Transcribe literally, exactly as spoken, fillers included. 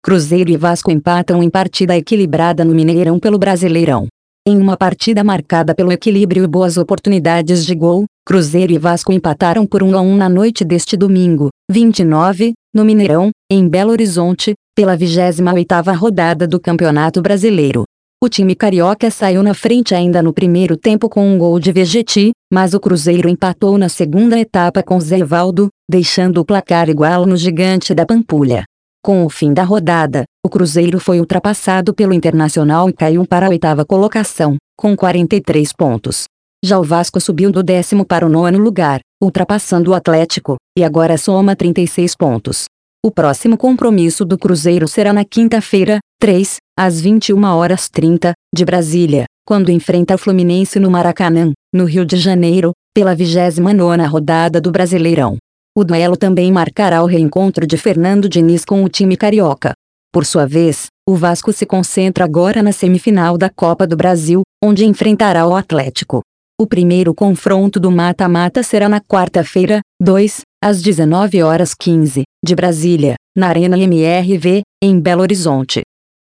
Cruzeiro e Vasco empatam em partida equilibrada no Mineirão pelo Brasileirão. Em uma partida marcada pelo equilíbrio e boas oportunidades de gol, Cruzeiro e Vasco empataram por um a um na noite deste domingo, vinte e nove, no Mineirão, em Belo Horizonte, pela vigésima oitava rodada do Campeonato Brasileiro. O time carioca saiu na frente ainda no primeiro tempo com um gol de Vegetti, mas o Cruzeiro empatou na segunda etapa com Zé Evaldo, deixando o placar igual no Gigante da Pampulha. Com o fim da rodada, o Cruzeiro foi ultrapassado pelo Internacional e caiu para a oitava colocação, com quarenta e três pontos. Já o Vasco subiu do décimo para o nono lugar, ultrapassando o Atlético, e agora soma trinta e seis pontos. O próximo compromisso do Cruzeiro será na quinta-feira, três, às vinte e uma horas e trinta, de Brasília, quando enfrenta o Fluminense no Maracanã, no Rio de Janeiro, pela vigésima nona rodada do Brasileirão. O duelo também marcará o reencontro de Fernando Diniz com o time carioca. Por sua vez, o Vasco se concentra agora na semifinal da Copa do Brasil, onde enfrentará o Atlético. O primeiro confronto do mata-mata será na quarta-feira, dois, às dezenove horas e quinze, de Brasília, na Arena M R V, em Belo Horizonte.